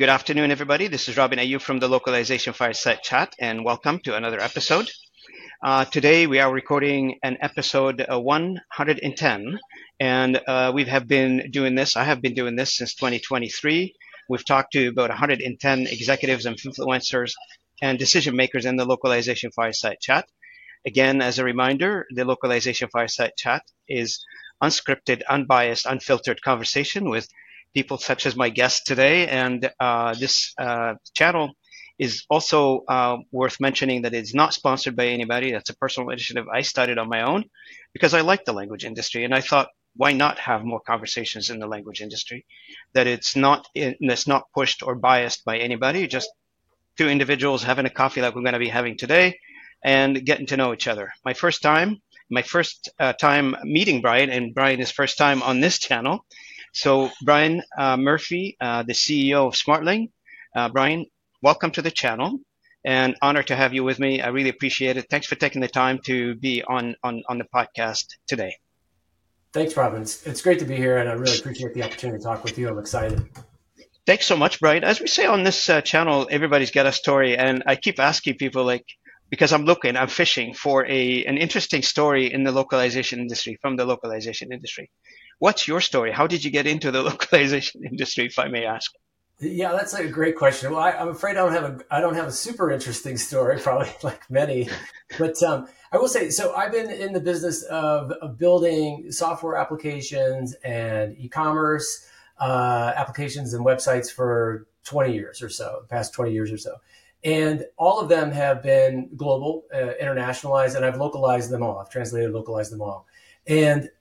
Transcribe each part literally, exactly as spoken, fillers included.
Good afternoon, everybody. This is Robin Ayub from the Localization Fireside Chat, and welcome to another episode. Uh, today, we are recording an episode uh, one hundred ten, and uh, we have been doing this. I have been doing this since twenty twenty-three. We've talked to about one hundred ten executives and influencers and decision makers in the Localization Fireside Chat. Again, as a reminder, the Localization Fireside Chat is unscripted, unbiased, unfiltered conversation with people such as my guest today. And uh, this uh, channel is also uh, worth mentioning that it's not sponsored by anybody. That's a personal initiative I started on my own because I like the language industry. And I thought, why not have more conversations in the language industry? That it's not, it's not pushed or biased by anybody, just two individuals having a coffee like we're going to be having today and getting to know each other. My first time, my first uh, time meeting Brian, and Brian is first time on this channel. So Brian uh, Murphy, uh, the C E O of Smartling. Uh, Brian, welcome to the channel, and honor to have you with me. I really appreciate it. Thanks for taking the time to be on on, on the podcast today. Thanks, Robin. It's, it's great to be here, and I really appreciate the opportunity to talk with you. I'm excited. Thanks so much, Brian. As we say on this uh, channel, everybody's got a story, and I keep asking people, like, because I'm looking, I'm fishing for a an interesting story in the localization industry, from the localization industry. What's your story? How did you get into the localization industry, if I may ask? Yeah, that's a great question. Well, I, I'm afraid I don't have a I don't have a super interesting story, probably like many, but um, I will say, so I've been in the business of, of building software applications and e-commerce uh, applications and websites for twenty years or so, the past twenty years or so. And all of them have been global, uh, internationalized, and I've localized them all. I've translated, localized them all. And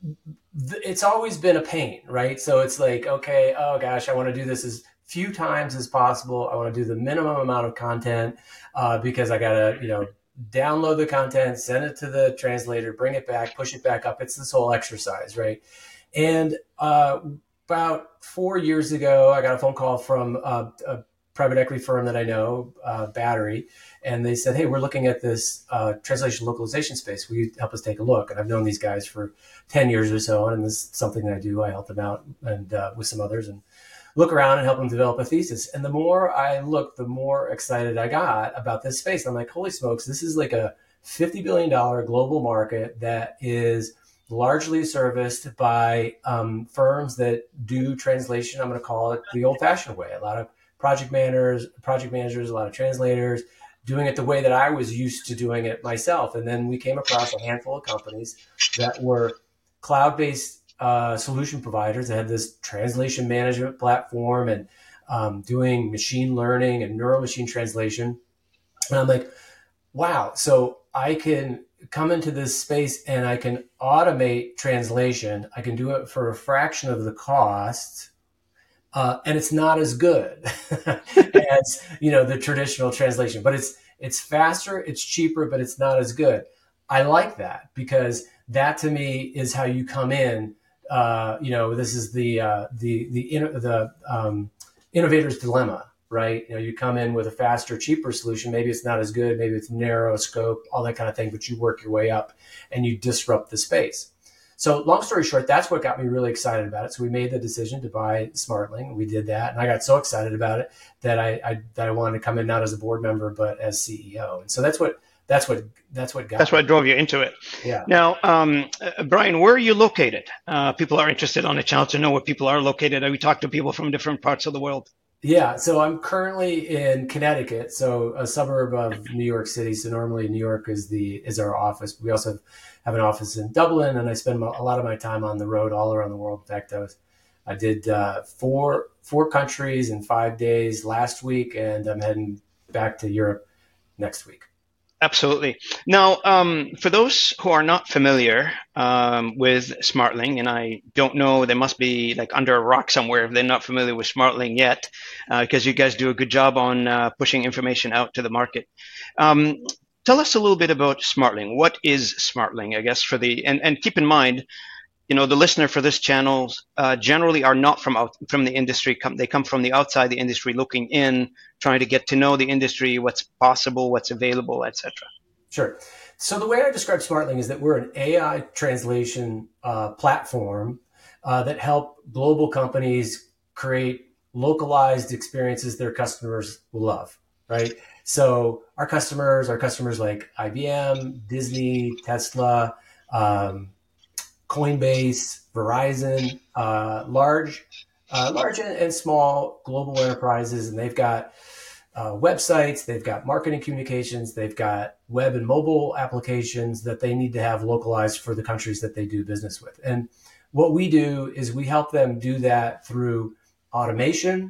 th- it's always been a pain, right? So it's like, okay, oh gosh, I want to do this as few times as possible. I want to do the minimum amount of content uh, because I got to, you know, download the content, send it to the translator, bring it back, push it back up. It's this whole exercise, right? And uh, about four years ago, I got a phone call from uh, a private equity firm that I know, uh, Battery, and they said, hey, we're looking at this uh, translation localization space. Will you help us take a look? And I've known these guys for ten years or so, and this is something that I do. I help them out and uh, with some others and look around and help them develop a thesis. And the more I looked, the more excited I got about this space. I'm like, holy smokes, this is like a fifty billion dollars global market that is largely serviced by um, firms that do translation. I'm going to call it the old-fashioned way. A lot of project managers, project managers, a lot of translators, doing it the way that I was used to doing it myself. And then we came across a handful of companies that were cloud-based uh, solution providers that had this translation management platform and um, doing machine learning and neural machine translation. And I'm like, wow, so I can come into this space and I can automate translation. I can do it for a fraction of the cost. Uh, and it's not as good as, you know, the traditional translation, but it's it's faster, it's cheaper, but it's not as good. I like that because that to me is how you come in. Uh, you know, this is the uh, the the the um, innovator's dilemma, right? You know, you come in with a faster, cheaper solution. Maybe it's not as good, maybe it's narrow scope, all that kind of thing, but you work your way up and you disrupt the space. So long story short, that's what got me really excited about it. So we made the decision to buy Smartling. We did that. And I got so excited about it that I, I that I wanted to come in not as a board member, but as C E O. And so that's what that's what that's what got That's me. what drove you into it. Yeah. Now, um, uh, Brian, where are you located? Uh, people are interested on the channel to know where people are located. We talk to people from different parts of the world. Yeah, so I'm currently in Connecticut, so a suburb of New York City. So normally New York is the is our office. We also have an office in Dublin, and I spend a lot of my time on the road all around the world. In fact, I was I did uh, four four countries in five days last week, and I'm heading back to Europe next week. Absolutely. Now, um, for those who are not familiar um, with Smartling, and I don't know, they must be like under a rock somewhere if they're not familiar with Smartling yet, because uh, you guys do a good job on uh, pushing information out to the market. Um, tell us a little bit about Smartling. What is Smartling, I guess, for the, and, and keep in mind, you know, the listener for this channel uh, generally are not from out, from the industry. Come, they come from the outside the industry, looking in, trying to get to know the industry, what's possible, what's available, et cetera. Sure. So the way I describe Smartling is that we're an A I translation uh, platform uh, that help global companies create localized experiences their customers will love, right? So our customers, our customers like I B M, Disney, Tesla, um, Coinbase, Verizon, uh, large, uh, large and, and small global enterprises, and they've got uh, websites, they've got marketing communications, they've got web and mobile applications that they need to have localized for the countries that they do business with. And what we do is we help them do that through automation,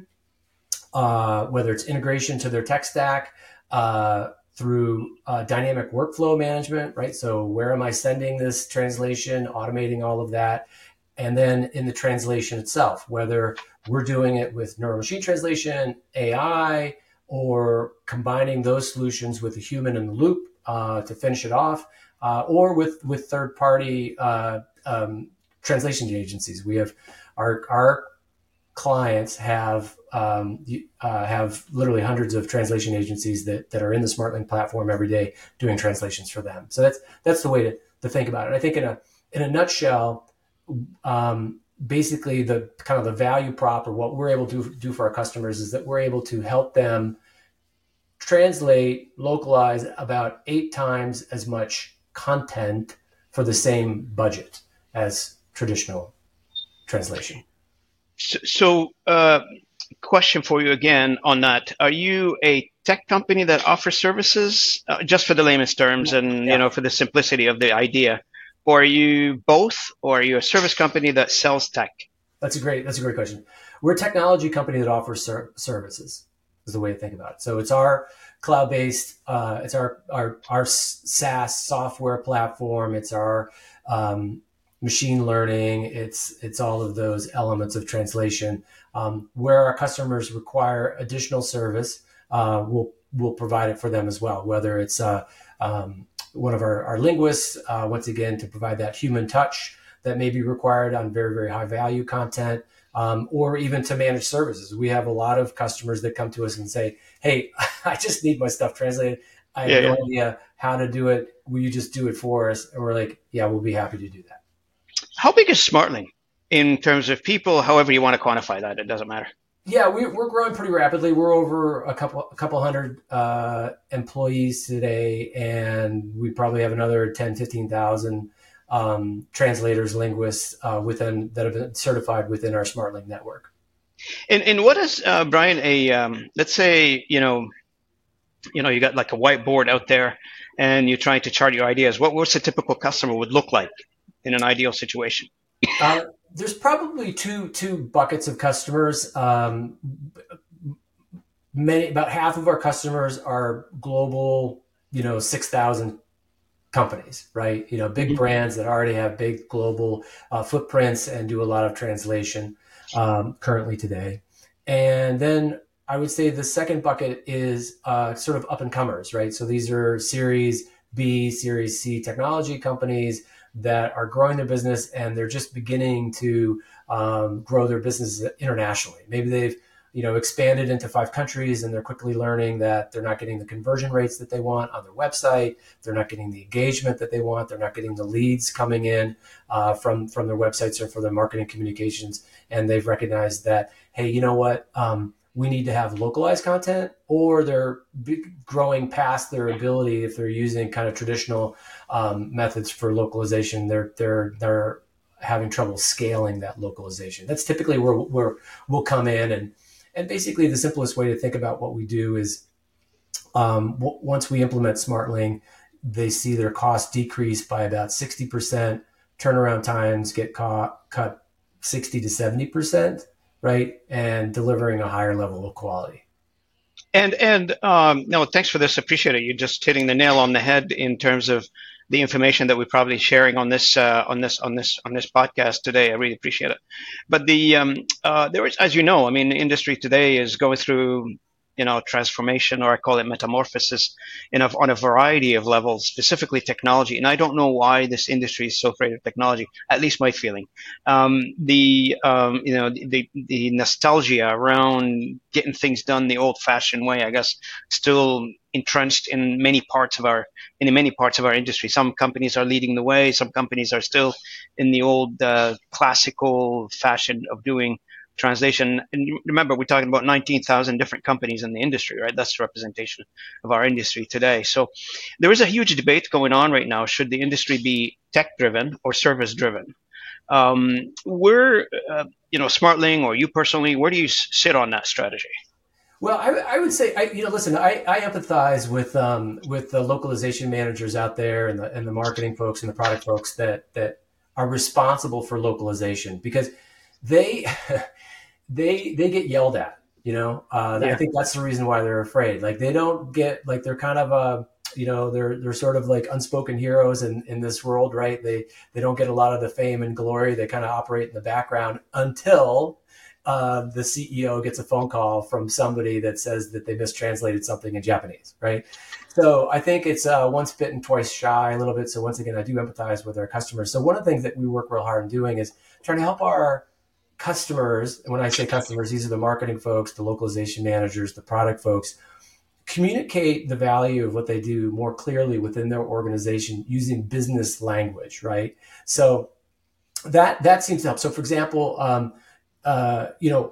uh, whether it's integration to their tech stack, uh, through uh, dynamic workflow management, right? So where am I sending this translation, automating all of that. And then in the translation itself, whether we're doing it with neuromachine translation, A I, or combining those solutions with a human in the loop uh, to finish it off, uh, or with, with third-party uh, um, translation agencies. We have our, our clients have um, uh, have literally hundreds of translation agencies that, that are in the SmartLink platform every day doing translations for them. So that's that's the way to, to think about it. I think in a in a nutshell, um, basically the kind of the value prop or what we're able to do for our customers is that we're able to help them translate, localize about eight times as much content for the same budget as traditional translation. So, so uh, question for you again on that. Are you a tech company that offers services, uh, just for the layman's terms and, yeah. you know, for the simplicity of the idea? Or are you both, or are you a service company that sells tech? That's a great, that's a great question. We're a technology company that offers ser- services is the way to think about it. So it's our cloud-based, uh, it's our, our, our SaaS software platform. It's our, um, machine learning, it's it's all of those elements of translation. Um, where our customers require additional service, uh, we'll we'll provide it for them as well. Whether it's uh, um, one of our, our linguists, uh, once again, to provide that human touch that may be required on very, very high value content, um, or even to manage services. We have a lot of customers that come to us and say, hey, I just need my stuff translated. I have yeah, no yeah. idea how to do it. Will you just do it for us? And we're like, yeah, we'll be happy to do that. How big is SmartLink in terms of people? However you want to quantify that, it doesn't matter. Yeah, we, we're growing pretty rapidly. We're over a couple a couple hundred uh, employees today, and we probably have another ten, fifteen thousand um, translators, linguists uh, within that have been certified within our SmartLink network. And and what is uh, Brian? A um, let's say you know, you know, you got like a whiteboard out there, and you're trying to chart your ideas. What what's a typical customer would look like in an ideal situation? Uh, there's probably two two buckets of customers. Um, many about half of our customers are global, you know, six thousand companies, right? You know, big mm-hmm. brands that already have big global uh, footprints and do a lot of translation um, currently today. And then I would say the second bucket is uh, sort of up and comers, right? So these are Series B, Series C technology companies that are growing their business, and they're just beginning to um, grow their business internationally. Maybe they've, you know, expanded into five countries, and they're quickly learning that they're not getting the conversion rates that they want on their website. They're not getting the engagement that they want. They're not getting the leads coming in uh, from from their websites or for their marketing communications. And they've recognized that, hey, you know what? Um, we need to have localized content, or they're growing past their ability. If they're using kind of traditional um, methods for localization, they're they're they're having trouble scaling that localization. That's typically where where we'll come in, and and basically the simplest way to think about what we do is um, w- once we implement SmartLink, they see their costs decrease by about sixty percent. Turnaround times get caught, cut sixty to seventy percent. Right, and delivering a higher level of quality. And and um, no, thanks for this. Appreciate it. You're just hitting the nail on the head in terms of the information that we're probably sharing on this uh, on this on this on this podcast today. I really appreciate it. But the um, uh, there is, as you know, I mean, the industry today is going through, you know, transformation, or I call it metamorphosis, in a, on a variety of levels, specifically technology. And I don't know why this industry is so afraid of technology, at least my feeling. Um, the, um, you know, the, the nostalgia around getting things done the old fashioned way, I guess, still entrenched in many parts of our, in many parts of our industry. Some companies are leading the way. Some companies are still in the old uh, classical fashion of doing translation. And remember, we're talking about nineteen thousand different companies in the industry, right? That's the representation of our industry today. So there is a huge debate going on right now. Should the industry be tech-driven or service-driven? Um, where, uh, you know, SmartLing or you personally, where do you sit on that strategy? Well, I, I would say, I, you know, listen, I, I empathize with um, with the localization managers out there and the and the marketing folks and the product folks that that are responsible for localization, because they they they get yelled at. You know, uh, yeah. I think that's the reason why they're afraid. Like they don't get like they're kind of a you know they're they're sort of like unspoken heroes in, in this world, right? They they don't get a lot of the fame and glory. They kind of operate in the background until Uh, the C E O gets a phone call from somebody that says that they mistranslated something in Japanese, right? So I think it's uh, once bitten, twice shy a little bit. So once again, I do empathize with our customers. So one of the things that we work real hard in doing is trying to help our customers. And when I say customers, these are the marketing folks, the localization managers, the product folks, communicate the value of what they do more clearly within their organization using business language, right? So that that seems to help. So for example, um, Uh, you know,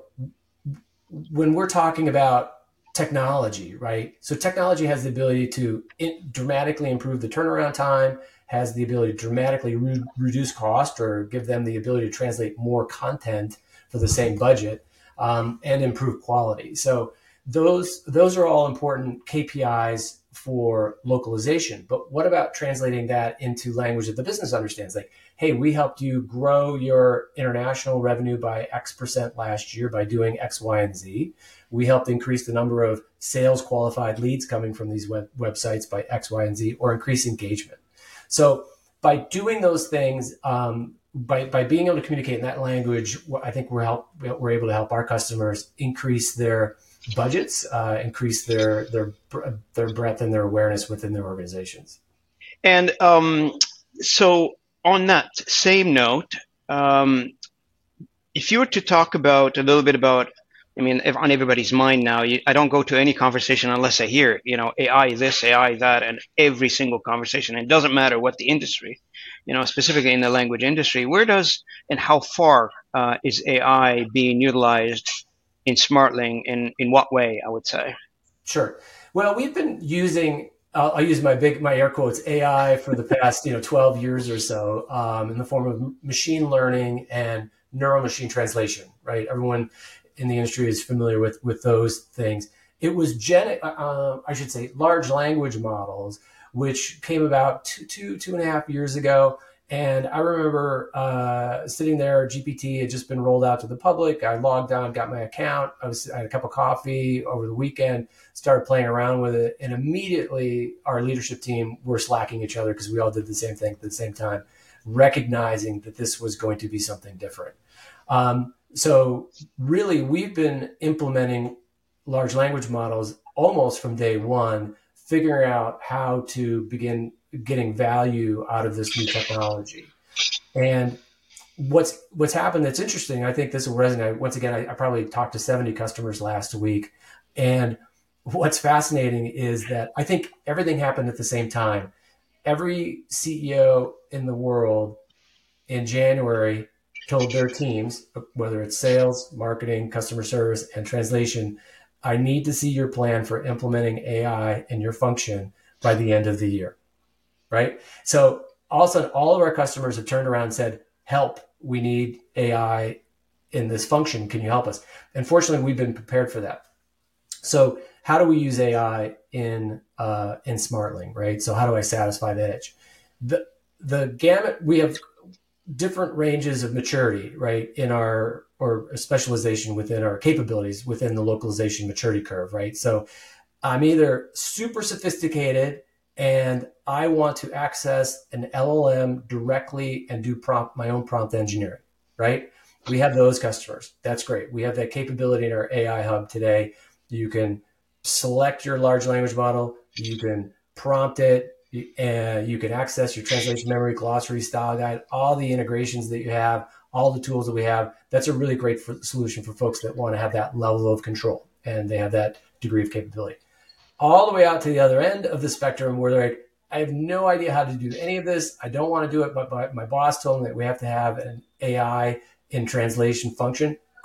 when we're talking about technology, right? So technology has the ability to in, dramatically improve the turnaround time, has the ability to dramatically re- reduce cost or give them the ability to translate more content for the same budget, um, and improve quality. So those those are all important K P Is for localization. But what about translating that into language that the business understands? Like, hey, we helped you grow your international revenue by X percent last year by doing X, Y, and Z. We helped increase the number of sales qualified leads coming from these web- websites by X, Y, and Z, or increase engagement. So by doing those things, um, by, by being able to communicate in that language, I think we're help, we're able to help our customers increase their budgets, uh, increase their, their, their breadth and their awareness within their organizations. And um, so on that same note, um, if you were to talk about a little bit about, I mean, if on everybody's mind now, you, I don't go to any conversation unless I hear, you know, A I this, A I that, and every single conversation. It doesn't matter what the industry, you know, specifically in the language industry, where does and how far uh, is A I being utilized in SmartLing? In, in what way, I would say? Sure. Well, we've been using, I'll, I'll use my big, my air quotes, A I for the past, you know, twelve years or so, um, in the form of machine learning and neural machine translation, right? Everyone in the industry is familiar with, with those things. It was gen, uh, I should say, large language models, which came about two, two, two and a half years ago. And I remember uh, sitting there, G P T had just been rolled out to the public. I logged on, got my account. I was I had a cup of coffee over the weekend, started playing around with it. And immediately our leadership team were slacking each other because we all did the same thing at the same time, recognizing that this was going to be something different. Um, so really, we've been implementing large language models almost from day one, figuring out how to begin getting value out of this new technology. And what's what's happened that's interesting, I think this will resonate. Once again, I, I probably talked to seventy customers last week. And what's fascinating is that I think everything happened at the same time. Every C E O in the world in January told their teams, whether it's sales, marketing, customer service, and translation, I need to see your plan for implementing A I in your function by the end of the year, right? So all of a sudden, all of our customers have turned around and said, help, we need A I in this function. Can you help us? And fortunately, we've been prepared for that. So how do we use A I in uh, in SmartLing, right? So how do I satisfy that edge? The, the gamut, we have different ranges of maturity, right, in our, or specialization within our capabilities within the localization maturity curve, right? So I'm either super sophisticated and I want to access an L L M directly and do prompt, my own prompt engineering, right? We have those customers. That's great. We have that capability in our A I hub today. You can select your large language model, you can prompt it, and you can access your translation memory, glossary, style guide, all the integrations that you have, all the tools that we have. That's a really great for, solution for folks that want to have that level of control and they have that degree of capability. All the way out to the other end of the spectrum where they're like, I have no idea how to do any of this. I don't want to do it, but my, my boss told me that we have to have an A I in translation function.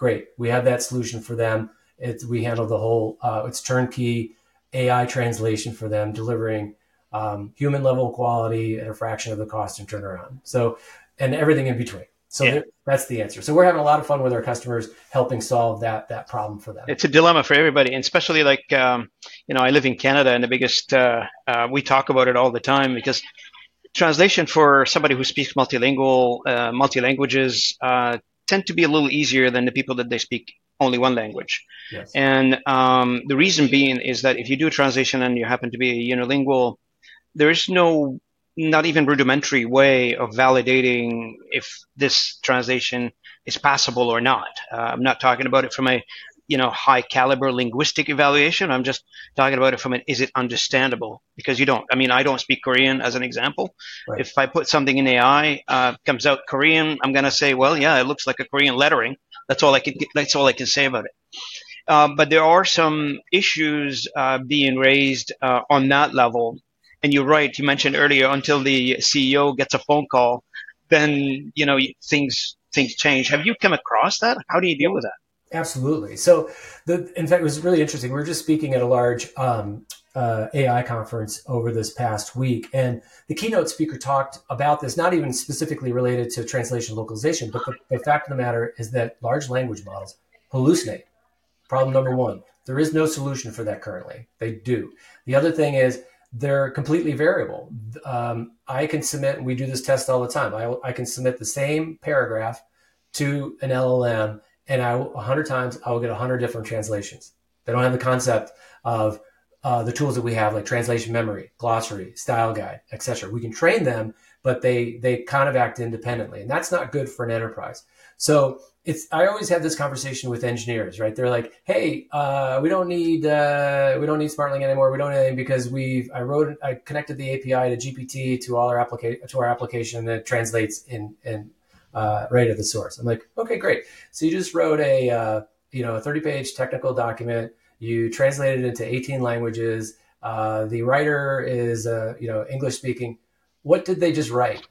Great. We have that solution for them. It's, we handle the whole, uh, it's turnkey A I translation for them, delivering um, human level quality at a fraction of the cost and turnaround. So, and everything in between. So yeah. That's the answer. So we're having a lot of fun with our customers, helping solve that that problem for them. It's a dilemma for everybody, and especially like, um, you know, I live in Canada, and the biggest, uh, uh, we talk about it all the time, because translation for somebody who speaks multilingual, uh, multi-languages uh, tend to be a little easier than the people that they speak only one language. Yes. And um, the reason being is that if you do a translation and you happen to be a unilingual, there is no, not even rudimentary way of validating if this translation is passable or not. Uh, I'm not talking about it from a, you know, high caliber linguistic evaluation. I'm just talking about it from an, is it understandable? Because you don't, I mean, I don't speak Korean as an example. Right. If I put something in A I, uh, comes out Korean, I'm going to say, well, yeah, it looks like a Korean lettering. That's all I can, that's all I can say about it. Uh, but there are some issues uh, being raised uh, on that level. And you're right, you mentioned earlier, until the C E O gets a phone call, then, you know, things, things change. Have you come across that? How do you deal with that? Absolutely. So, the, in fact, it was really interesting. We were just speaking at a large um, uh, A I conference over this past week, and the keynote speaker talked about this, not even specifically related to translation localization, but the, the fact of the matter is that large language models hallucinate. Problem number one, there is no solution for that currently. They do. The other thing is they're completely variable. Um, I can submit, and we do this test all the time, I, I can submit the same paragraph to an L L M, and I a hundred times I will get a hundred different translations. They don't have the concept of uh, the tools that we have, like translation memory, glossary, style guide, et cetera. We can train them, but they they kind of act independently, and that's not good for an enterprise. So it's I always have this conversation with engineers, right? They're like, "Hey, uh, we don't need uh, we don't need SmartLink anymore. We don't need anything because we've I wrote I connected the A P I to G P T to all our application to our application, and it translates in in." Uh, right at the source. I'm like, okay, great. So you just wrote a, uh, you know, a thirty page technical document. You translated it into eighteen languages. Uh, the writer is, uh, you know, English speaking. What did they just write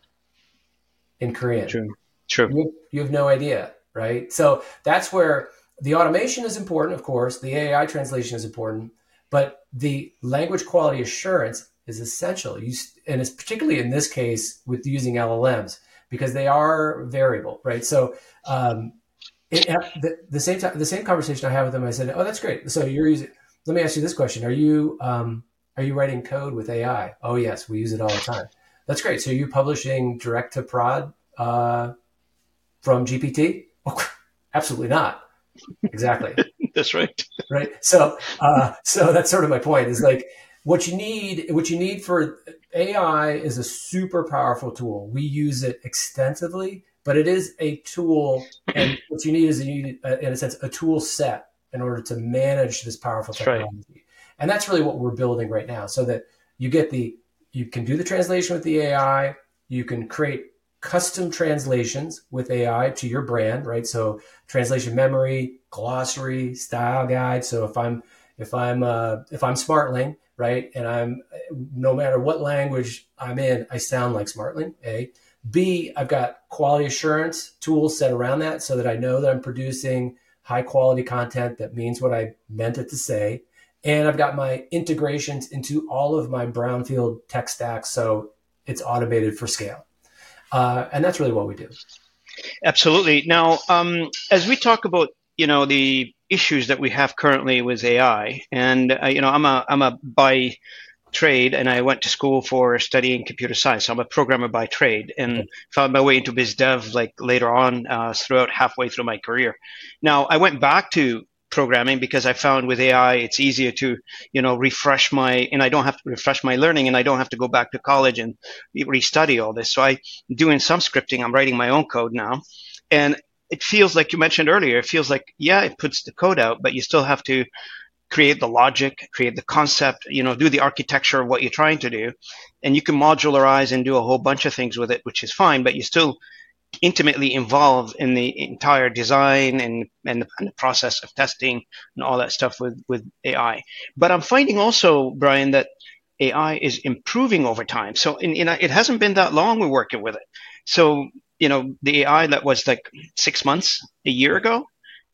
in Korean? True. True. You, you have no idea, right? So that's where the automation is important, of course. The A I translation is important, but the language quality assurance is essential. You, and it's particularly in this case with using L L Ms, because they are variable, right? So um, it, the, the same time, the same conversation I had with them, I said, "Oh, that's great. So you're using. Let me ask you this question: Are you um, are you writing code with A I? Oh, yes, we use it all the time. That's great. So you're publishing direct to prod uh, from G P T? Oh, absolutely not. Exactly. That's right. Right. So uh, so that's sort of my point. Is like what you need. What you need for A I is a super powerful tool. We use it extensively, but it is a tool. And what you need is, you need, uh, in a sense, a tool set in order to manage this powerful technology. Right. And that's really what we're building right now, so that you get the, you can do the translation with the A I. You can create custom translations with A I to your brand, right? So translation memory, glossary, style guide. So if I'm, if I'm, uh, if I'm SmartLink, right, and I'm, no matter what language I'm in, I sound like SmartLink, A. B, I've got quality assurance tools set around that so that I know that I'm producing high quality content that means what I meant it to say. And I've got my integrations into all of my brownfield tech stacks, so it's automated for scale. Uh, and that's really what we do. Absolutely. Now, um, as we talk about, you know, the issues that we have currently with A I, and uh, you know, I'm a I'm a by trade, and I went to school for studying computer science. So I'm a programmer by trade, and okay. found my way into biz dev like later on, uh, throughout halfway through my career. Now, I went back to programming because I found with A I it's easier to, you know, refresh my, and I don't have to refresh my learning, and I don't have to go back to college and restudy all this. So I'm doing some scripting. I'm writing my own code now, and it feels like you mentioned earlier. It feels like, yeah, it puts the code out, but you still have to create the logic, create the concept, you know, do the architecture of what you're trying to do, and you can modularize and do a whole bunch of things with it, which is fine, but you still intimately involved in the entire design and, and, the, and the process of testing and all that stuff with, with A I. But I'm finding also, Brian, that A I is improving over time. So in, in, it hasn't been that long we're working with it. So, you know, the A I that was like six months, a year ago,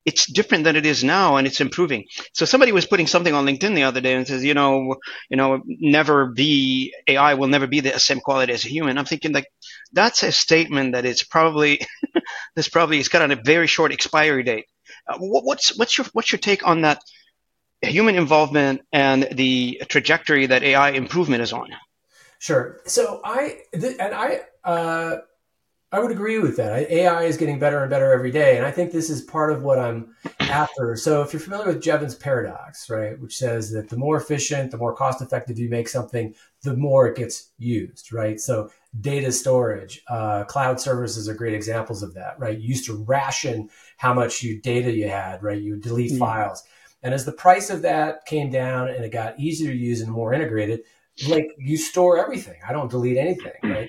it's different than it is now, and it's improving. So somebody was putting something on LinkedIn the other day and says, you know, you know, never be A I will never be the same quality as a human. I'm thinking like that's a statement that it's probably this probably it's got a very short expiry date. Uh, what, what's what's your what's your take on that human involvement and the trajectory that A I improvement is on? Sure. So I th- and I uh, I would agree with that. A I is getting better and better every day, and I think this is part of what I'm after. So if you're familiar with Jevons paradox, right, which says that the more efficient, the more cost effective you make something, the more it gets used, right? So data storage, uh, cloud services are great examples of that, right? You used to ration how much you data you had, right? You would delete mm-hmm. files. And as the price of that came down and it got easier to use and more integrated, like you store everything. I don't delete anything, right?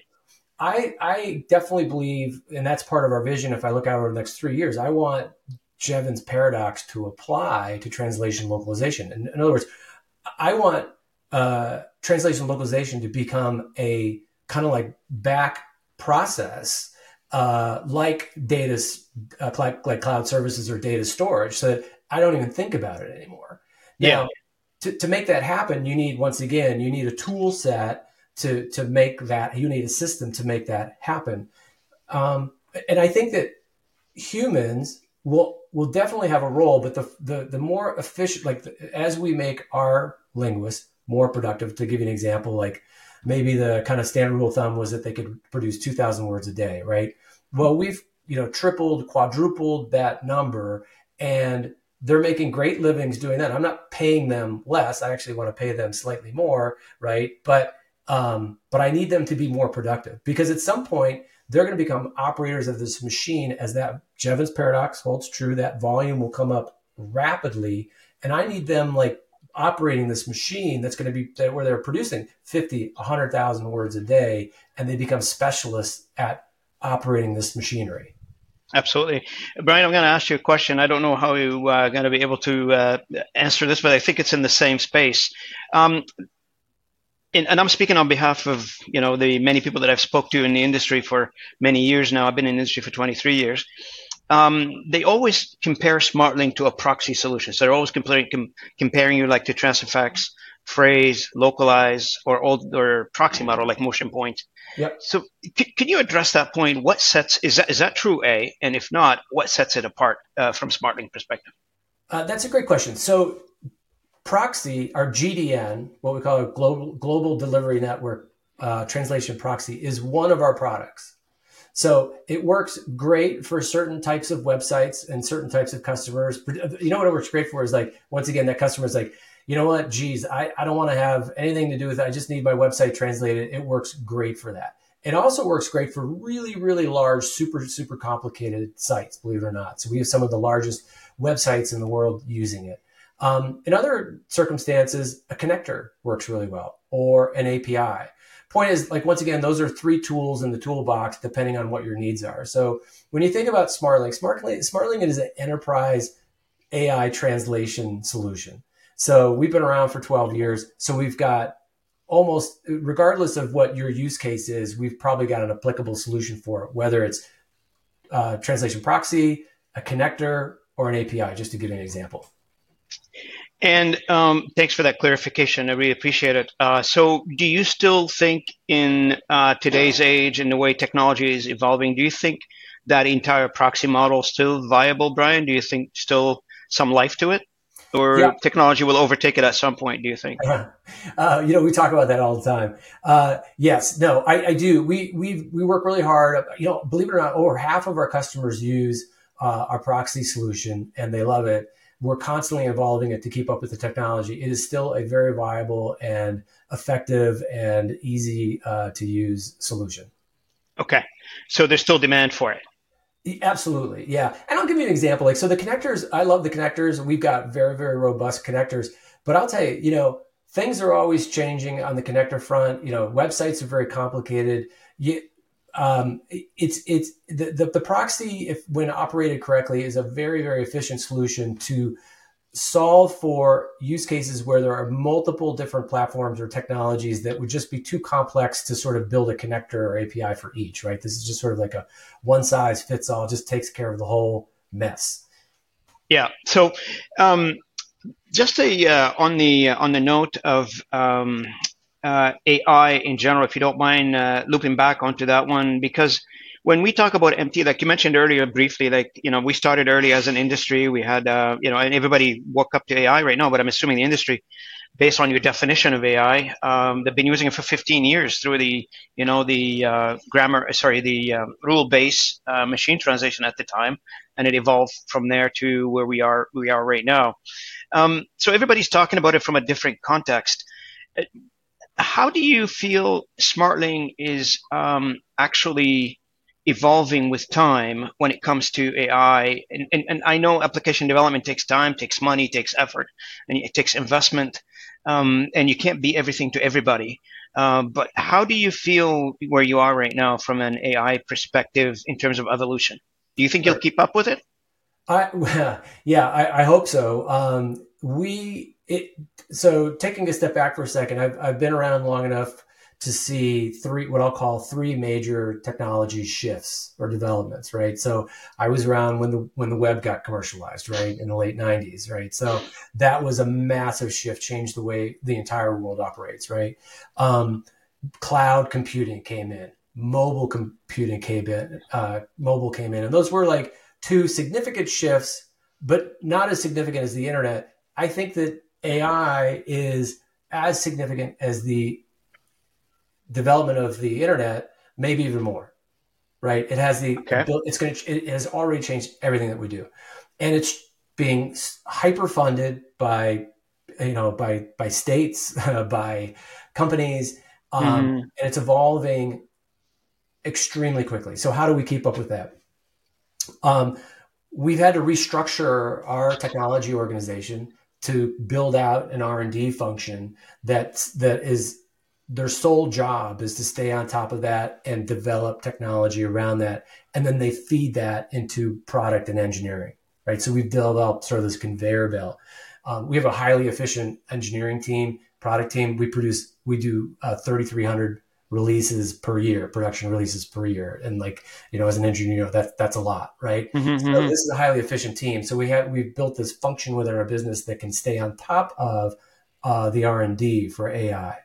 I I definitely believe, and that's part of our vision. If I look out over the next three years, I want Jevons paradox to apply to translation localization. In, in other words, I want uh, translation localization to become a kind of like back process, uh, like data, uh, like, like cloud services or data storage, so that I don't even think about it anymore. Now, yeah. To, to make that happen, you need, once again, you need a tool set to, to make that, you need a system to make that happen. Um, and I think that humans will, will definitely have a role, but the, the, the more efficient, like the, as we make our linguists more productive, to give you an example, like maybe the kind of standard rule of thumb was that they could produce two thousand words a day, right? Well, we've, you know, tripled, quadrupled that number, and they're making great livings doing that. I'm not paying them less. I actually want to pay them slightly more, right? But um, but I need them to be more productive, because at some point they're going to become operators of this machine. As that Jevons paradox holds true, that volume will come up rapidly, and I need them like operating this machine that's going to be where they're producing fifty, one hundred thousand words a day, and they become specialists at operating this machinery. Absolutely. Brian, I'm going to ask you a question. I don't know how you're uh, going to be able to uh, answer this, but I think it's in the same space. Um, in, and I'm speaking on behalf of, you know, the many people that I've spoke to in the industry for many years now. I've been in the industry for twenty-three years. Um, they always compare SmartLink to a proxy solution. So they're always comparing, com- comparing you like to Transifex, Phrase, Localize, or old or proxy model like MotionPoint. Yep. So c- can you address that point? What sets, is that, is that true, A? And if not, what sets it apart uh, from SmartLink perspective? Uh, that's a great question. So proxy, our G D N, what we call a global, global delivery network uh, translation proxy, is one of our products. So it works great for certain types of websites and certain types of customers. You know what it works great for is like, once again, that customer is like, you know what, geez, I, I don't want to have anything to do with it. I just need my website translated. It works great for that. It also works great for really, really large, super, super complicated sites, believe it or not. So we have some of the largest websites in the world using it. Um, in other circumstances, a connector works really well, or an A P I. Point is, like, once again, those are three tools in the toolbox, depending on what your needs are. So when you think about SmartLink, SmartLink, SmartLink is an enterprise A I translation solution. So we've been around for twelve years. So we've got almost, regardless of what your use case is, we've probably got an applicable solution for it, whether it's uh, translation proxy, a connector, or an A P I, just to give you an example. And um, thanks for that clarification. I really appreciate it. Uh, so do you still think in uh, today's age and the way technology is evolving, do you think that entire proxy model is still viable, Brian? Do you think still some life to it? Or yeah. Technology will overtake it at some point, do you think? Uh, you know, we talk about that all the time. Uh, yes, no, I, I do. We we we work really hard. You know, believe it or not, over half of our customers use uh, our proxy solution, and they love it. We're constantly evolving it to keep up with the technology. It is still a very viable and effective and easy uh, to use solution. Okay. So there's still demand for it. Absolutely. Yeah. And I'll give you an example. Like, so the connectors, I love the connectors. We've got very, very robust connectors, but I'll tell you, you know, things are always changing on the connector front. You know, websites are very complicated. You, Um, it's it's the, the the proxy, if when operated correctly, is a very, very efficient solution to solve for use cases where there are multiple different platforms or technologies that would just be too complex to sort of build a connector or A P I for each, right? This is just sort of like a one size fits all, just takes care of the whole mess. Yeah. So, um, just a uh, on the on the note of um, uh, A I in general, if you don't mind uh, looping back onto that one, because when we talk about M T, like you mentioned earlier briefly, like you know, we started early as an industry. We had uh, you know, and everybody woke up to A I right now, but I'm assuming the industry, based on your definition of A I, um, they've been using it for fifteen years through the, you know, the uh, grammar, sorry, the um, rule-based uh, machine translation at the time, and it evolved from there to where we are, we are right now. Um, so everybody's talking about it from a different context. Uh, How do you feel SmartLink is um, actually evolving with time when it comes to A I? And, and, and I know application development takes time, takes money, takes effort, and it takes investment, um, and you can't be everything to everybody. Uh, but how do you feel where you are right now from an A I perspective in terms of evolution? Do you think you'll Sure. keep up with it? I, yeah, I, I hope so. Um, we it so taking a step back for a second, I've I've been around long enough to see three what I'll call three major technology shifts or developments, right? So I was around when the when the web got commercialized, right, in the late nineties, right? So that was a massive shift, changed the way the entire world operates, right? Um, cloud computing came in, mobile computing came in, uh, mobile came in, and those were like two significant shifts, but not as significant as the internet. I think that A I is as significant as the development of the internet, maybe even more. Right? It has the Okay. it's going to it has already changed everything that we do, and it's being hyper funded by you know by by states, by companies, um, Mm-hmm. and it's evolving extremely quickly. So how do we keep up with that? Um, we've had to restructure our technology organization to build out an R and D function that that is their sole job is to stay on top of that and develop technology around that, and then they feed that into product and engineering, right? So we've developed sort of this conveyor belt. Um, we have a highly efficient engineering team, product team. We produce we do uh, thirty-three hundred releases per year, production releases per year. And like, you know, as an engineer, that that's a lot, right? So Mm-hmm. this is a highly efficient team. So we have, we've built this function within our business that can stay on top of uh, the R and D for A I.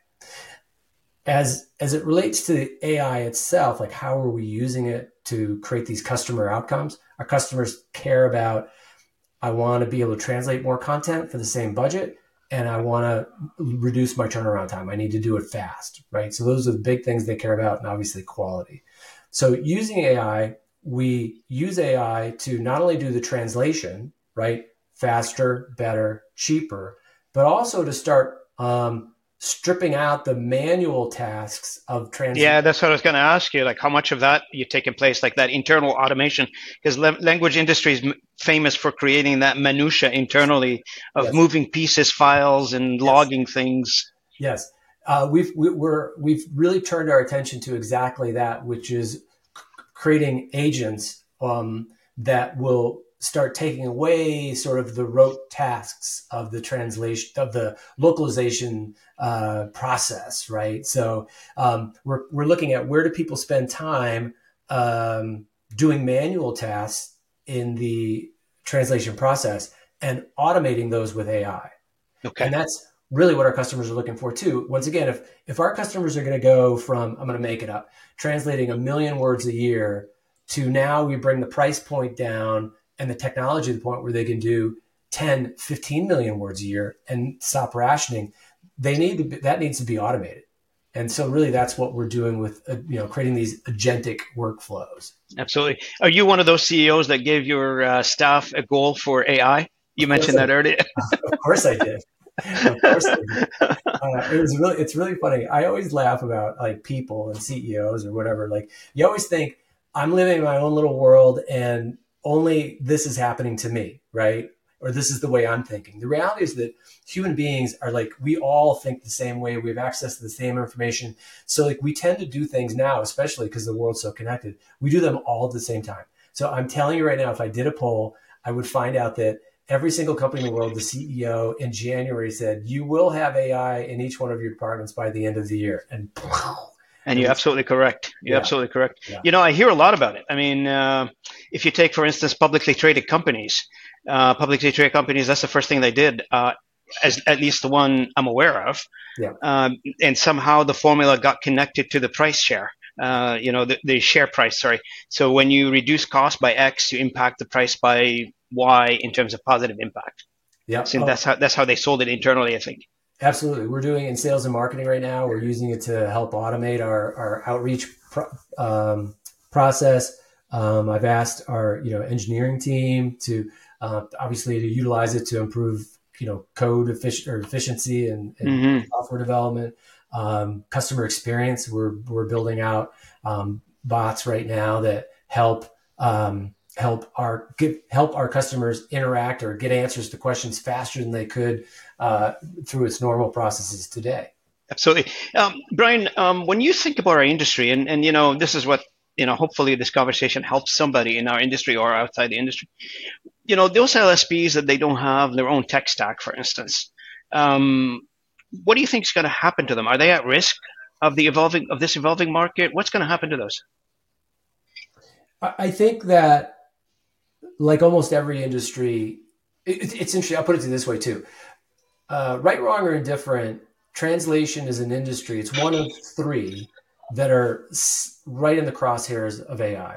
As, as it relates to the A I itself, like how are we using it to create these customer outcomes? Our customers care about, I want to be able to translate more content for the same budget, and I want to reduce my turnaround time. I need to do it fast, right? So those are the big things they care about, and obviously quality. So using A I, we use A I to not only do the translation, right, faster, better, cheaper, but also to start um, stripping out the manual tasks of translation. Yeah, that's what I was going to ask you. Like, how much of that you taking place, like that internal automation? Because le- language industry is m- famous for creating that minutia internally of Yes, moving pieces, files, and yes, logging things. yes. Uh, we've we, we're we've really turned our attention to exactly that, which is creating agents um, that will start taking away sort of the rote tasks of the translation of the localization uh, process, right? So um, we're we're looking at where do people spend time um, doing manual tasks in the translation process and automating those with A I, Okay. and that's really what our customers are looking for too. Once again, if if our customers are going to go from, I'm going to make it up, translating a million words a year to now we bring the price point down and the technology to the point where they can do ten, fifteen million words a year and stop rationing, they need to be, that needs to be automated. And so really that's what we're doing with, uh, you know, creating these agentic workflows. Absolutely. Are you one of those C E Os that gave your uh, staff a goal for A I? You Of course mentioned I, that earlier. of course I did. Of course I did. Uh, it was really, it's really funny. I always laugh about like people and C E Os or whatever. Like you always think I'm living in my own little world and only this is happening to me, right? Or this is the way I'm thinking. The reality is that human beings are like, we all think the same way. We have access to the same information. So like we tend to do things now, especially because the world's so connected. We do them all at the same time. So I'm telling you right now, if I did a poll, I would find out that every single company in the world, the C E O in January said, you will have A I in each one of your departments by the end of the year. And And you're absolutely correct. You're Yeah. absolutely correct. Yeah. You know, I hear a lot about it. I mean, uh, if you take, for instance, publicly traded companies, uh, publicly traded companies, that's the first thing they did, uh, as at least the one I'm aware of. Yeah. Um, and somehow the formula got connected to the price share. Uh, you know, the, the share price. Sorry. So when you reduce cost by X, you impact the price by Y in terms of positive impact. Yeah. So Oh, that's how that's how they sold it internally, I think. absolutely. We're doing it in sales and marketing right now. We're using it to help automate our, our outreach pro- um, process. Um, I've asked our, you know, engineering team to uh, obviously to utilize it to improve, you know, code effic- or efficiency and, and Mm-hmm. software development, um, customer experience. We're we're building out um, bots right now that help um, help our get, help our customers interact or get answers to questions faster than they could uh, through its normal processes today. Absolutely. Um, Brian, um, when you think about our industry, and, and, you know, this is what, you know, hopefully this conversation helps somebody in our industry or outside the industry. You know, those L S Ps that they don't have their own tech stack, for instance, um, what do you think is going to happen to them? Are they at risk of the evolving of this evolving market? What's going to happen to those? I I think that, like almost every industry, it, it's interesting. I'll put it this way too. Uh, right, wrong, or indifferent, translation is an industry. It's one of three that are s- right in the crosshairs of A I.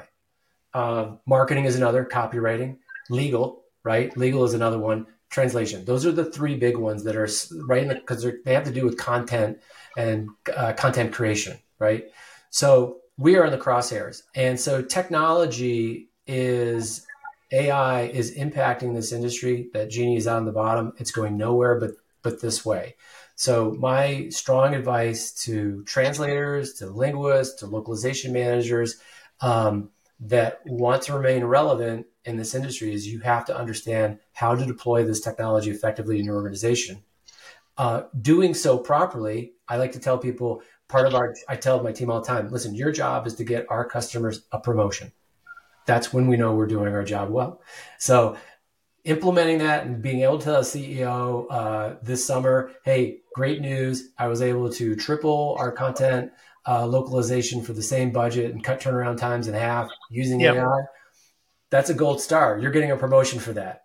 Uh, marketing is another, copywriting, legal, right? Legal is another one, translation. Those are the three big ones that are s- right in the, because they have to do with content and uh, content creation, right? So we are in the crosshairs. And so technology is, A I is impacting this industry. That genie is on the bottom. It's going nowhere but but this way. So my strong advice to translators, to linguists, to localization managers um, that want to remain relevant in this industry is you have to understand how to deploy this technology effectively in your organization. Uh, doing so properly, I like to tell people, part of our, I tell my team all the time, listen, your job is to get our customers a promotion. That's when we know we're doing our job well. So implementing that and being able to tell the C E O uh, this summer, hey, great news. I was able to triple our content uh, localization for the same budget and cut turnaround times in half using Yep. A I. That's a gold star. You're getting a promotion for that,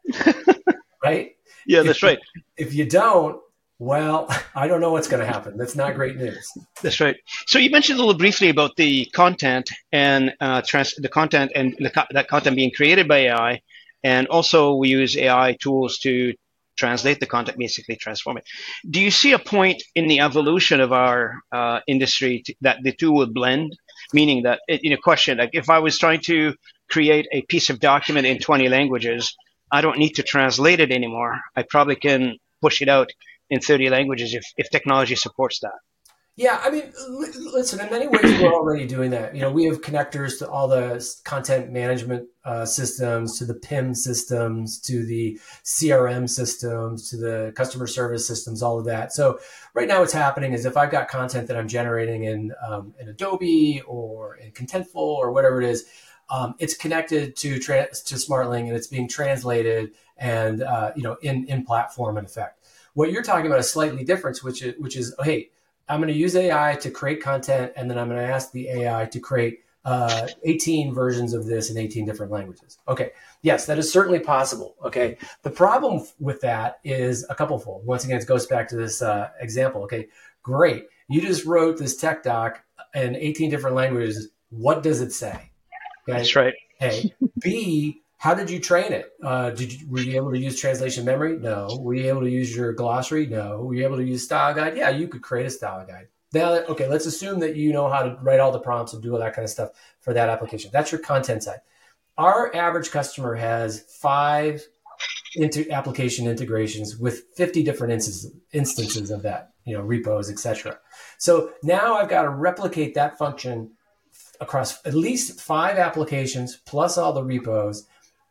right? Yeah, that's if, right. If you don't, well, I don't know what's going to happen. That's not great news. That's right. So you mentioned a little briefly about the content and uh, trans- the content and the co- that content being created by A I, and also we use A I tools to translate the content, basically transform it. Do you see a point in the evolution of our uh, industry to, that the two will blend? Meaning that, in a question, like if I was trying to create a piece of document in twenty languages, I don't need to translate it anymore. I probably can push it out in thirty languages if, if technology supports that. Yeah, I mean, l- listen, in many ways, we're already doing that. You know, we have connectors to all the s- content management uh, systems, to the P I M systems, to the C R M systems, to the customer service systems, all of that. So right now what's happening is if I've got content that I'm generating in, um, in Adobe or in Contentful or whatever it is, um, it's connected to tra- to SmartLink and it's being translated and, uh, you know, in, in platform in effect. What you're talking about is slightly different, which is, which is, oh, hey, I'm going to use A I to create content, and then I'm going to ask the A I to create uh, eighteen versions of this in eighteen different languages. Okay, yes, that is certainly possible. Okay, the problem with that is a couple fold. Once again, it goes back to this uh, example. Okay, great. You just wrote this tech doc in eighteen different languages. What does it say? Okay. That's right. A. B. How did you train it? Uh, did you, were you able to use translation memory? No. Were you able to use your glossary? No. Were you able to use style guide? Yeah, you could create a style guide. Now, okay, let's assume that you know how to write all the prompts and do all that kind of stuff for that application. That's your content side. Our average customer has five into application integrations with fifty different instances, instances of that, you know, repos, et cetera. So now I've got to replicate that function across at least five applications plus all the repos,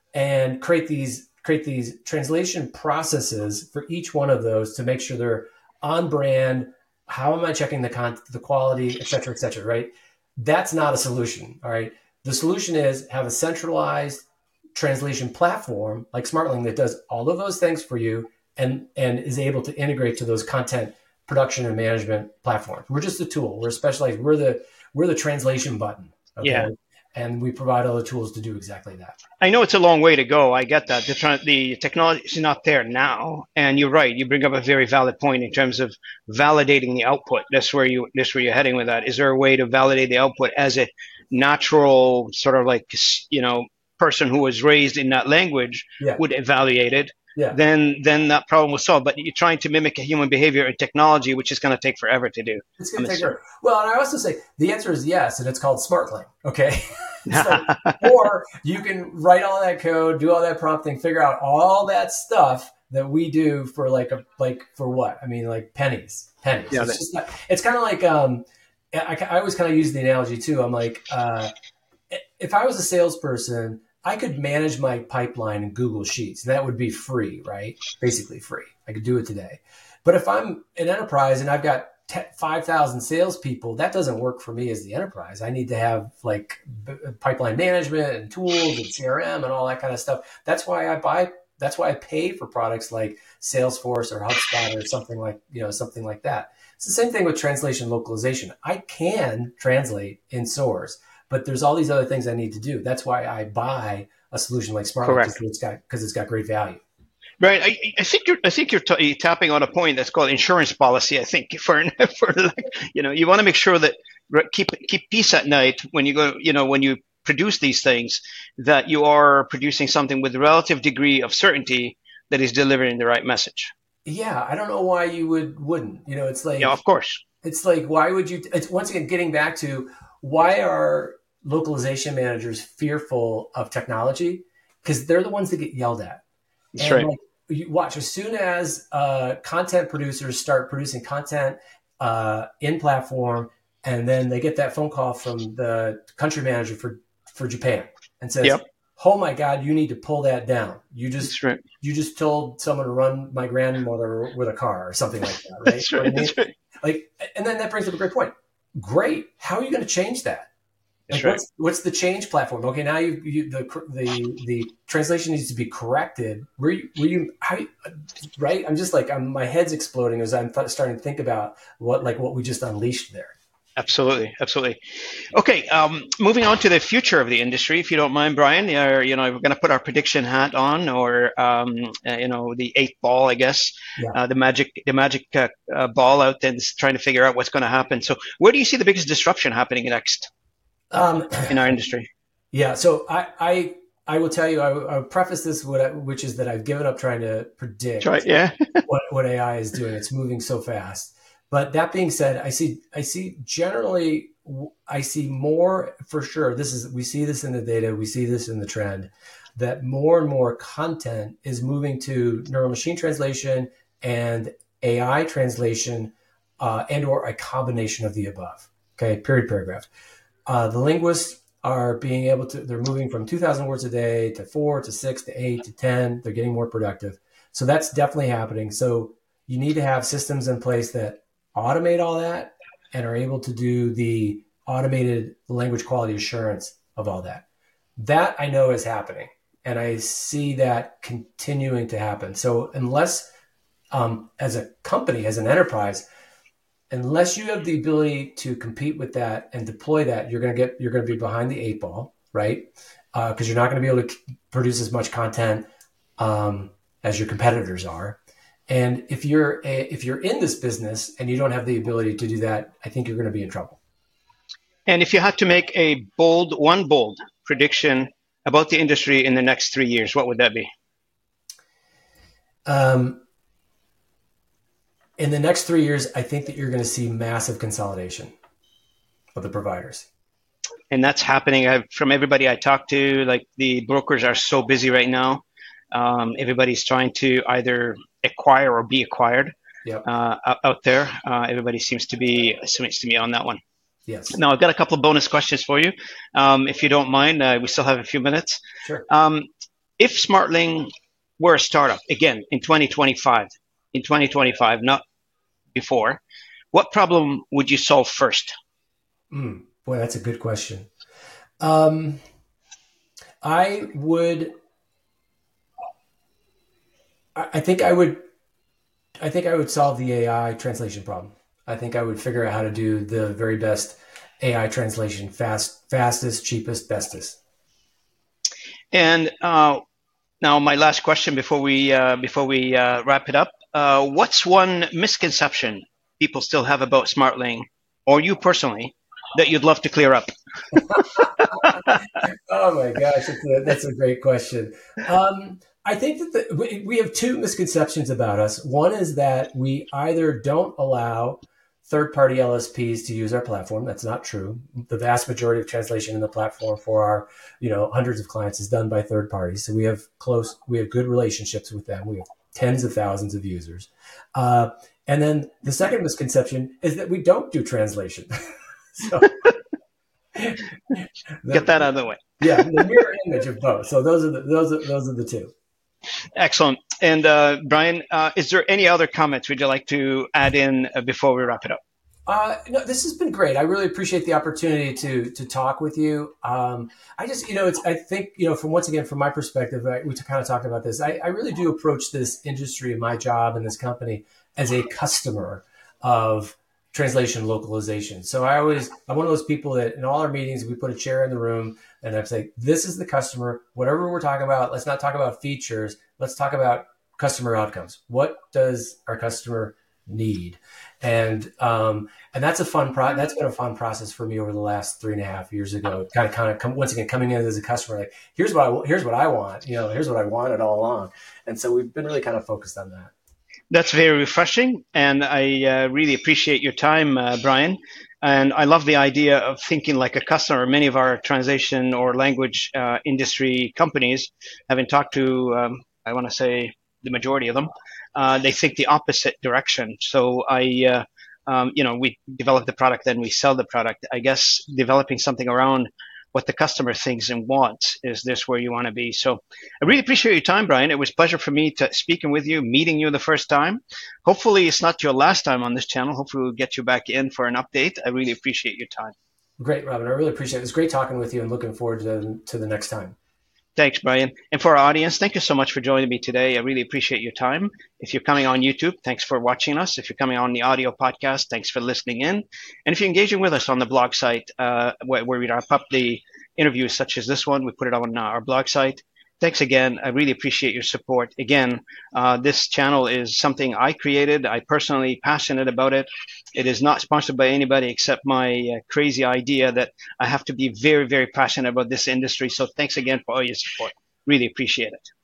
and create these create these translation processes for each one of those to make sure they're on brand. How am I checking the content, the quality, et cetera, et cetera, right? That's not a solution, all right? The solution is have a centralized translation platform like SmartLink that does all of those things for you and, and is able to integrate to those content production and management platforms. We're just a tool. We're specialized. We're the we're the translation button. Okay. Yeah. And we provide all the tools to do exactly that. I know it's a long way to go. I get that. The, tra- the technology is not there now, and you're right. You bring up a very valid point in terms of validating the output. That's where you. That's where you're heading with that. Is there a way to validate the output as a natural sort of like you know person who was raised in that language Yeah. would evaluate it? Yeah. Then then that problem was solved. But you're trying to mimic a human behavior in technology, which is going to take forever to do. It's going to take forever. Well, and I also say the answer is yes, and it's called SmartLang. Okay. So, or you can write all that code, do all that prompting, figure out all that stuff that we do for like a like for what? I mean, like pennies, pennies. Yeah, it's just not, it's kind of like um, I, I always kind of use the analogy too. I'm like, uh, if I was a salesperson, I could manage my pipeline in Google Sheets. That would be free, right? Basically free. I could do it today. But if I'm an enterprise and I've got five thousand salespeople, that doesn't work for me as the enterprise. I need to have like b- pipeline management and tools and C R M and all that kind of stuff. That's why I buy, that's why I pay for products like Salesforce or HubSpot or something like, you know, something like that. It's the same thing with translation localization. I can translate in Source, but there's all these other things I need to do. That's why I buy a solution like SmartLang because it's got, because it's got great value. Right, I, I think you're. I think you're, t- you're tapping on a point that's called insurance policy. I think for for like, you know, you want to make sure that keep keep peace at night when you go. You know, when you produce these things, that you are producing something with a relative degree of certainty that is delivering the right message. Yeah, I don't know why you would wouldn't. You know, it's like yeah, of course. It's like why would you? It's once again getting back to why are localization managers fearful of technology? Because they're the ones that get yelled at. That's and right. Like, you watch as soon as uh, content producers start producing content uh, in platform, and then they get that phone call from the country manager for, for Japan and says, yep. "Oh my God, you need to pull that down. You just right. you just told someone to run my grandmother with a car or something like that, right?" That's right. I mean? That's right. Like, and then that brings up a great point. Great. How are you going to change that? Like, right. what's, what's the change platform? Okay, now you, you the the the translation needs to be corrected. Were you, were you how, right? I'm just like I'm, my head's exploding as I'm th- starting to think about what like what we just unleashed there. Absolutely, absolutely. Okay, um, moving on to the future of the industry, if you don't mind, Brian. Are, you know, we're going to put our prediction hat on, or um, uh, you know, the eight ball, I guess, yeah. uh, the magic, the magic uh, uh, ball out there, trying to figure out what's going to happen. So, where do you see the biggest disruption happening next um, in our industry? Yeah, so I I, I will tell you, I, I will preface this, with, which is that I've given up trying to predict right, yeah. what what A I is doing. It's moving so fast. But that being said, I see, I see generally, I see more for sure. This is, we see this in the data. We see this in the trend that more and more content is moving to neural machine translation and A I translation, uh, and or a combination of the above. Okay. Period, paragraph. Uh, the linguists are being able to, they're moving from two thousand words a day to four to six to eight to ten. They're getting more productive. So that's definitely happening. So you need to have systems in place that automate all that and are able to do the automated language quality assurance of all that. That I know is happening, and I see that continuing to happen. So unless, um, as a company, as an enterprise, unless you have the ability to compete with that and deploy that, you're going to get, you're going to be behind the eight ball, right? Because uh, you're not going to be able to produce as much content um, as your competitors are. And if you're a, if you're in this business and you don't have the ability to do that, I think you're going to be in trouble. And if you had to make a bold, one bold prediction about the industry in the next three years, what would that be? Um, in the next three years, I think that you're going to see massive consolidation of the providers. And that's happening. I've, from everybody I talk to, like the brokers are so busy right now. Um, everybody's trying to either acquire or be acquired. Yep. uh, out there. Uh, everybody seems to be seems to be on that one. Yes. Now I've got a couple of bonus questions for you, um, if you don't mind. Uh, we still have a few minutes. Sure. Um, if SmartLang were a startup again in twenty twenty-five, in twenty twenty-five, not before, what problem would you solve first? Mm, boy, that's a good question. Um, I would. I think I would. I think I would solve the A I translation problem. I think I would figure out how to do the very best A I translation, fast, fastest, cheapest, bestest. And uh, now my last question before we uh, before we uh, wrap it up. Uh, what's one misconception people still have about SmartLing, or you personally, that you'd love to clear up? Oh my gosh, that's a, that's a great question. Um, I think that the, we, we have two misconceptions about us. One is that we either don't allow third-party L S Ps to use our platform. That's not true. The vast majority of translation in the platform for our, you know, hundreds of clients is done by third parties. So we have close, we have good relationships with them. We have tens of thousands of users. Uh, and then the second misconception is that we don't do translation. So, the, get that out of the way. Yeah, the mirror image of both. So those are the those are those are the two. Excellent. And uh, Brian, uh, is there any other comments would you like to add in uh, before we wrap it up? Uh, no, this has been great. I really appreciate the opportunity to to talk with you. Um, I just, you know, it's. I think, you know, from once again, from my perspective, I, we kind of talked about this. I, I really do approach this industry and my job in this company as a customer of translation localization. So I always, I'm one of those people that in all our meetings, we put a chair in the room and I say, this is the customer, whatever we're talking about, let's not talk about features. Let's talk about customer outcomes. What does our customer need? And, um, and that's a fun pro that's been a fun process for me over the last three and a half years ago, kind of, kind of come, once again, coming in as a customer, like, here's what I, here's what I want, you know, here's what I wanted all along. And so we've been really kind of focused on that. That's very refreshing, and I uh, really appreciate your time, uh, Brian. And I love the idea of thinking like a customer. Many of our translation or language uh, industry companies, having talked to, um, I want to say the majority of them, uh, they think the opposite direction. So I, uh, um, you know, we develop the product, then we sell the product. I guess developing something around what the customer thinks and wants is this where you want to be. So I really appreciate your time, Brian. It was a pleasure for me to speaking with you, meeting you the first time. Hopefully it's not your last time on this channel. Hopefully we'll get you back in for an update. I really appreciate your time. Great, Robin. I really appreciate it. It was great talking with you and looking forward to, to the next time. Thanks, Brian. And for our audience, thank you so much for joining me today. I really appreciate your time. If you're coming on YouTube, thanks for watching us. If you're coming on the audio podcast, thanks for listening in. And if you're engaging with us on the blog site, uh, where, where we wrap up the interviews such as this one, we put it on our blog site. Thanks again. I really appreciate your support. Again, uh, this channel is something I created. I personally passionate about it. It is not sponsored by anybody except my uh, crazy idea that I have to be very, very passionate about this industry. So thanks again for all your support. Really appreciate it.